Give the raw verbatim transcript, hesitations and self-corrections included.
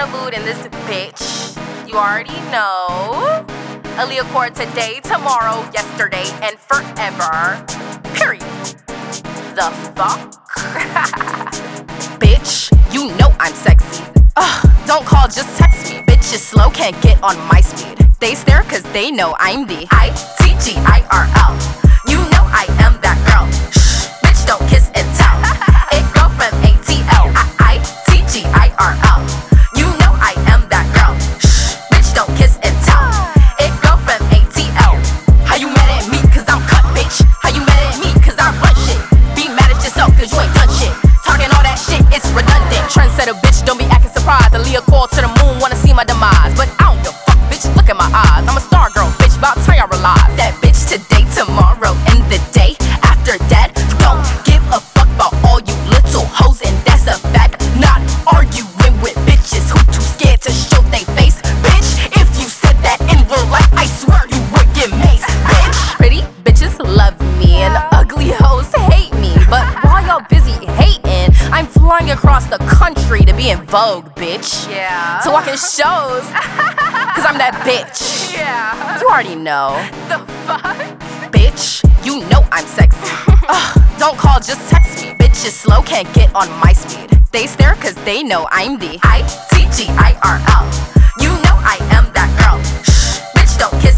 the mood in this bitch. You already know. Aaliyah Cord today, tomorrow, yesterday, and forever. Period. The fuck? Bitch, you know I'm sexy. Ugh, don't call, just text me. Bitch is slow, can't get on my speed. They stare cause they know I'm the I T G I R L. You know I am that girl. Shh, bitch, don't kiss and tell. It go from A T L. I T G I R L. You know I am that girl. Shh, bitch, don't kiss and tell. It go from A T L. How you mad at me cause I'm cut, bitch? How you mad at me cause I run shit? Be mad at yourself cause you ain't done shit. Talking all that shit, it's redundant. Trendsetter, bitch, don't be acting surprised. Aaliyah Cord to the moon, wanna see my demise. But I don't give a fuck, bitch, look at my eyes. I'm a star girl, bitch, about time y'all realize. That bitch today, tomorrow, and the day after that. Don't give a fuck about all you little hoes, and that's a fact. Not arguing with bitches who too scared to show they face. Bitch, if you said that in real life, I swear you would get maced, bitch. Pretty bitches love me, and ugly hoes hate me. But while y'all busy hating, I'm flying across the country to be in Vogue, bitch. Yeah. To walk in shows, cause I'm that bitch. Yeah. You already know. The fuck? Bitch, you know I'm sexy. Ugh, don't call, just text me. Bitch is slow, can't get on my speed. They stare cause they know I'm the I T G I R L. You know I am that girl. Shh, bitch, don't kiss